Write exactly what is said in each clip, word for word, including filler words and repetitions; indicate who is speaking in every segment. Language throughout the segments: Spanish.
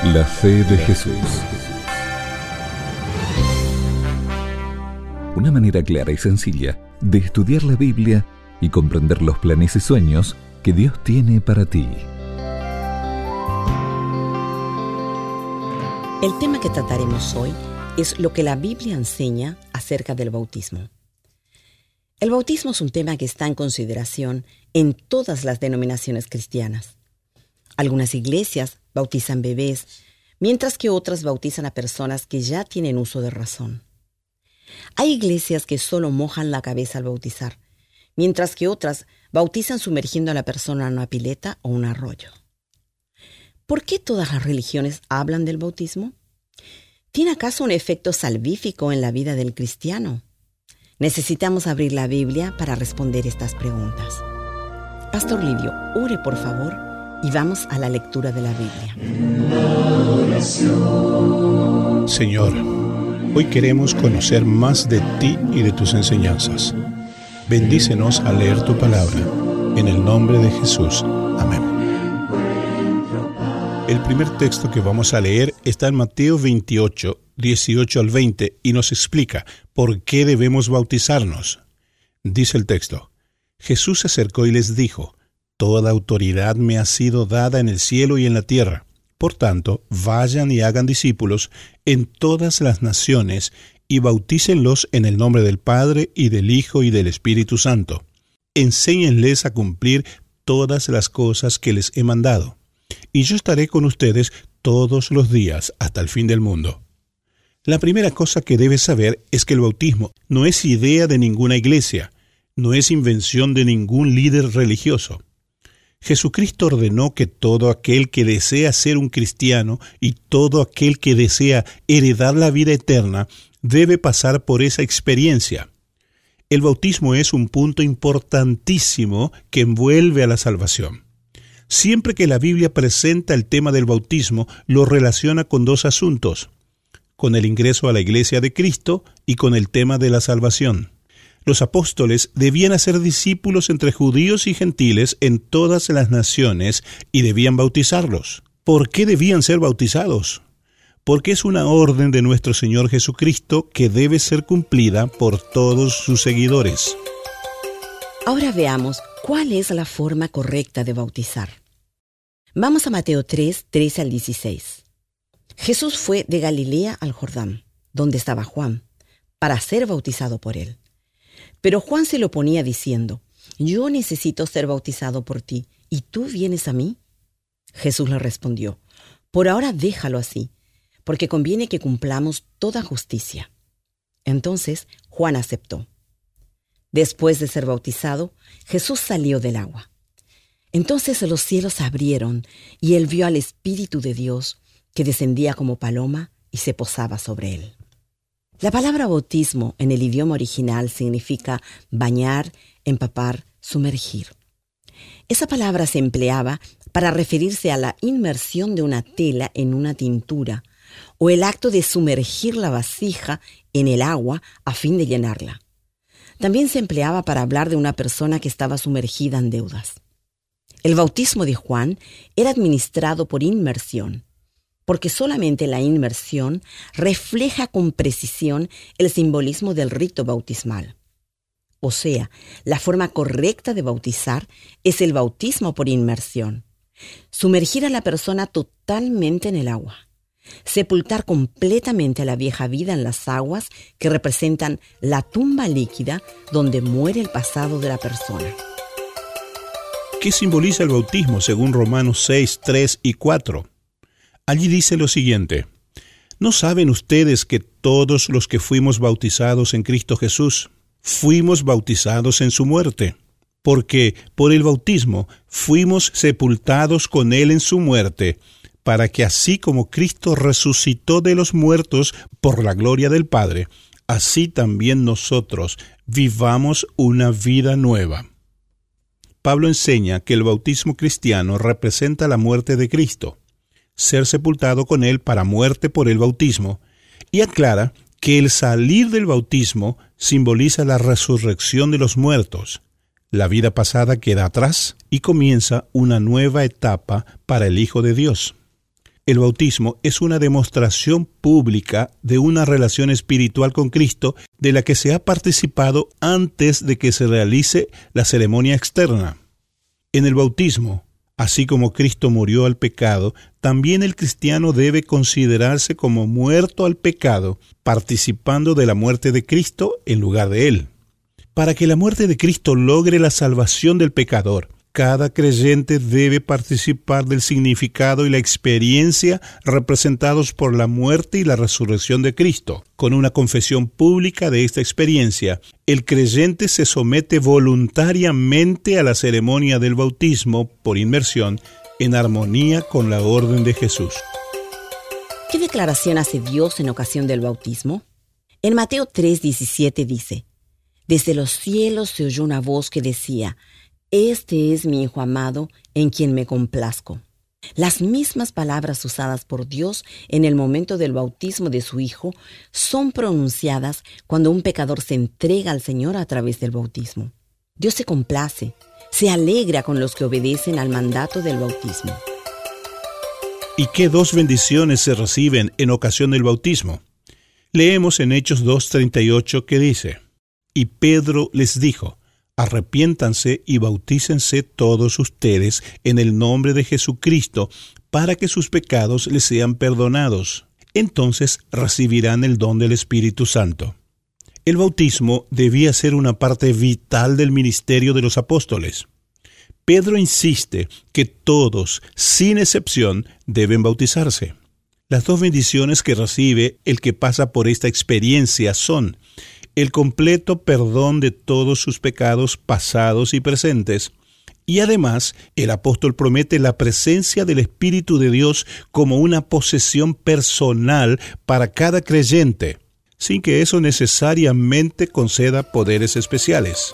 Speaker 1: La fe de Jesús. Una manera clara y sencilla de estudiar la Biblia y comprender los planes y sueños que Dios tiene para ti.
Speaker 2: El tema que trataremos hoy es lo que la Biblia enseña acerca del bautismo. El bautismo es un tema que está en consideración en todas las denominaciones cristianas. Algunas iglesias bautizan bebés, mientras que otras bautizan a personas que ya tienen uso de razón. Hay iglesias que solo mojan la cabeza al bautizar, mientras que otras bautizan sumergiendo a la persona en una pileta o un arroyo. ¿Por qué todas las religiones hablan del bautismo? ¿Tiene acaso un efecto salvífico en la vida del cristiano? Necesitamos abrir la Biblia para responder estas preguntas. Pastor Livio, ore por favor y vamos a la lectura de la Biblia.
Speaker 3: Señor, hoy queremos conocer más de ti y de tus enseñanzas. Bendícenos al leer tu palabra. En el nombre de Jesús. Amén. El primer texto que vamos a leer está en Mateo veintiocho, dieciocho al veinte, y nos explica por qué debemos bautizarnos. Dice el texto: Jesús se acercó y les dijo: Toda autoridad me ha sido dada en el cielo y en la tierra. Por tanto, vayan y hagan discípulos en todas las naciones y bautícenlos en el nombre del Padre y del Hijo y del Espíritu Santo. Enséñenles a cumplir todas las cosas que les he mandado. Y yo estaré con ustedes todos los días hasta el fin del mundo. La primera cosa que debes saber es que el bautismo no es idea de ninguna iglesia, no es invención de ningún líder religioso. Jesucristo ordenó que todo aquel que desea ser un cristiano y todo aquel que desea heredar la vida eterna debe pasar por esa experiencia. El bautismo es un punto importantísimo que envuelve a la salvación. Siempre que la Biblia presenta el tema del bautismo, lo relaciona con dos asuntos: con el ingreso a la iglesia de Cristo y con el tema de la salvación. Los apóstoles debían hacer discípulos entre judíos y gentiles en todas las naciones y debían bautizarlos. ¿Por qué debían ser bautizados? Porque es una orden de nuestro Señor Jesucristo que debe ser cumplida por todos sus seguidores.
Speaker 2: Ahora veamos cuál es la forma correcta de bautizar. Vamos a Mateo tres, trece al dieciséis. Jesús fue de Galilea al Jordán, donde estaba Juan, para ser bautizado por él. Pero Juan se lo oponía diciendo: Yo necesito ser bautizado por ti, ¿y tú vienes a mí? Jesús le respondió: Por ahora déjalo así, porque conviene que cumplamos toda justicia. Entonces Juan aceptó. Después de ser bautizado, Jesús salió del agua. Entonces los cielos se abrieron y él vio al Espíritu de Dios que descendía como paloma y se posaba sobre él. La palabra bautismo en el idioma original significa bañar, empapar, sumergir. Esa palabra se empleaba para referirse a la inmersión de una tela en una tintura o el acto de sumergir la vasija en el agua a fin de llenarla. También se empleaba para hablar de una persona que estaba sumergida en deudas. El bautismo de Juan era administrado por inmersión, porque solamente la inmersión refleja con precisión el simbolismo del rito bautismal. O sea, la forma correcta de bautizar es el bautismo por inmersión. Sumergir a la persona totalmente en el agua. Sepultar completamente a la vieja vida en las aguas que representan la tumba líquida donde muere el pasado de la persona.
Speaker 3: ¿Qué simboliza el bautismo según Romanos seis, tres y cuatro? Allí dice lo siguiente: ¿No saben ustedes que todos los que fuimos bautizados en Cristo Jesús, fuimos bautizados en su muerte? Porque por el bautismo fuimos sepultados con él en su muerte, para que así como Cristo resucitó de los muertos por la gloria del Padre, así también nosotros vivamos una vida nueva. Pablo enseña que el bautismo cristiano representa la muerte de Cristo, ser sepultado con él para muerte por el bautismo, y aclara que el salir del bautismo simboliza la resurrección de los muertos. La vida pasada queda atrás y comienza una nueva etapa para el Hijo de Dios. El bautismo es una demostración pública de una relación espiritual con Cristo de la que se ha participado antes de que se realice la ceremonia externa. En el bautismo, así como Cristo murió al pecado, también el cristiano debe considerarse como muerto al pecado, participando de la muerte de Cristo en lugar de él. Para que la muerte de Cristo logre la salvación del pecador, cada creyente debe participar del significado y la experiencia representados por la muerte y la resurrección de Cristo. Con una confesión pública de esta experiencia, el creyente se somete voluntariamente a la ceremonia del bautismo por inmersión en armonía con la orden de Jesús.
Speaker 2: ¿Qué declaración hace Dios en ocasión del bautismo? En Mateo tres diecisiete dice: Desde los cielos se oyó una voz que decía: Este es mi Hijo amado, en quien me complazco. Las mismas palabras usadas por Dios en el momento del bautismo de su Hijo son pronunciadas cuando un pecador se entrega al Señor a través del bautismo. Dios se complace, se alegra con los que obedecen al mandato del bautismo.
Speaker 3: ¿Y qué dos bendiciones se reciben en ocasión del bautismo? Leemos en Hechos dos treinta y ocho que dice: Y Pedro les dijo: Arrepiéntanse y bautícense todos ustedes en el nombre de Jesucristo, para que sus pecados les sean perdonados. Entonces recibirán el don del Espíritu Santo. El bautismo debía ser una parte vital del ministerio de los apóstoles. Pedro insiste que todos, sin excepción, deben bautizarse. Las dos bendiciones que recibe el que pasa por esta experiencia son el completo perdón de todos sus pecados pasados y presentes, y además el apóstol promete la presencia del Espíritu de Dios como una posesión personal para cada creyente, sin que eso necesariamente conceda poderes especiales.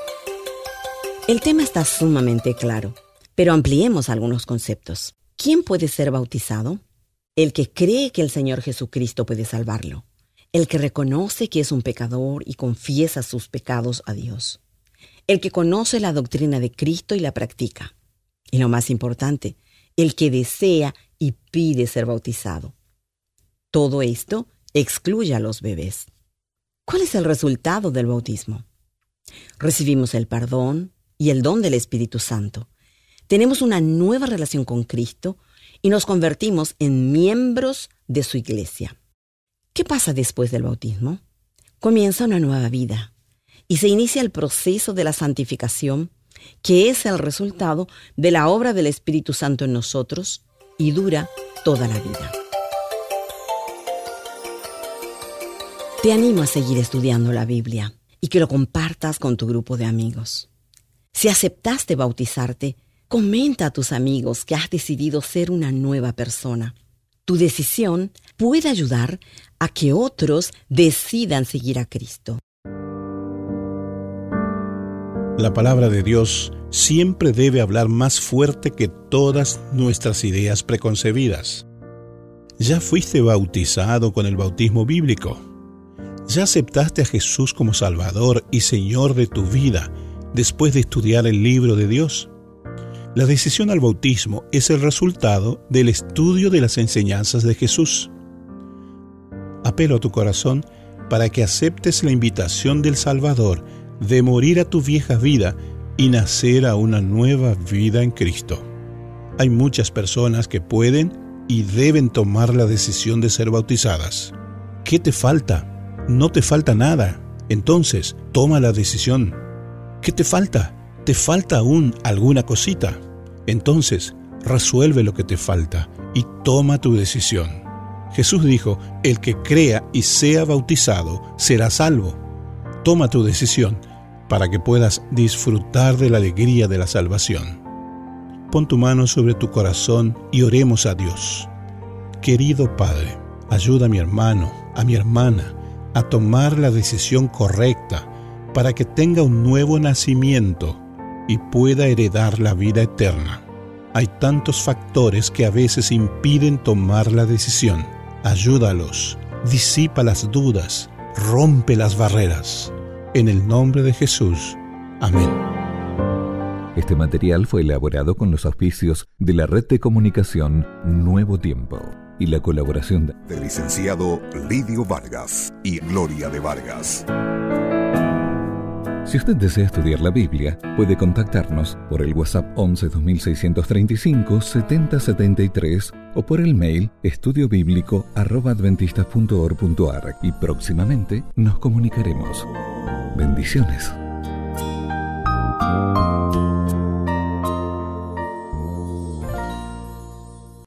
Speaker 2: El tema está sumamente claro, pero ampliemos algunos conceptos. ¿Quién puede ser bautizado? El que cree que el Señor Jesucristo puede salvarlo. El que reconoce que es un pecador y confiesa sus pecados a Dios. El que conoce la doctrina de Cristo y la practica. Y lo más importante, el que desea y pide ser bautizado. Todo esto excluye a los bebés. ¿Cuál es el resultado del bautismo? Recibimos el perdón y el don del Espíritu Santo. Tenemos una nueva relación con Cristo y nos convertimos en miembros de su iglesia. ¿Qué pasa después del bautismo? Comienza una nueva vida y se inicia el proceso de la santificación, que es el resultado de la obra del Espíritu Santo en nosotros y dura toda la vida. Te animo a seguir estudiando la Biblia y que lo compartas con tu grupo de amigos. Si aceptaste bautizarte, comenta a tus amigos que has decidido ser una nueva persona. Tu decisión puede ayudar a que otros decidan seguir a Cristo.
Speaker 3: La palabra de Dios siempre debe hablar más fuerte que todas nuestras ideas preconcebidas. ¿Ya fuiste bautizado con el bautismo bíblico? ¿Ya aceptaste a Jesús como Salvador y Señor de tu vida después de estudiar el libro de Dios? La decisión al bautismo es el resultado del estudio de las enseñanzas de Jesús. Apelo a tu corazón para que aceptes la invitación del Salvador de morir a tu vieja vida y nacer a una nueva vida en Cristo. Hay muchas personas que pueden y deben tomar la decisión de ser bautizadas. ¿Qué te falta? No te falta nada. Entonces, toma la decisión. ¿Qué te falta? ¿Te falta aún alguna cosita? Entonces, resuelve lo que te falta y toma tu decisión. Jesús dijo: el que crea y sea bautizado será salvo. Toma tu decisión para que puedas disfrutar de la alegría de la salvación. Pon tu mano sobre tu corazón y oremos a Dios. Querido Padre, ayuda a mi hermano, a mi hermana, a tomar la decisión correcta para que tenga un nuevo nacimiento y pueda heredar la vida eterna. Hay tantos factores que a veces impiden tomar la decisión. Ayúdalos, disipa las dudas, rompe las barreras. En el nombre de Jesús. Amén.
Speaker 1: Este material fue elaborado con los auspicios de la red de comunicación Nuevo Tiempo y la colaboración de...
Speaker 4: del licenciado Lidio Vargas y Gloria de Vargas.
Speaker 1: Si usted desea estudiar la Biblia, puede contactarnos por el WhatsApp once dos mil seiscientos treinta y cinco setenta setenta y tres o por el mail estudio bíblico arroba adventistas punto org punto a r y próximamente nos comunicaremos. Bendiciones.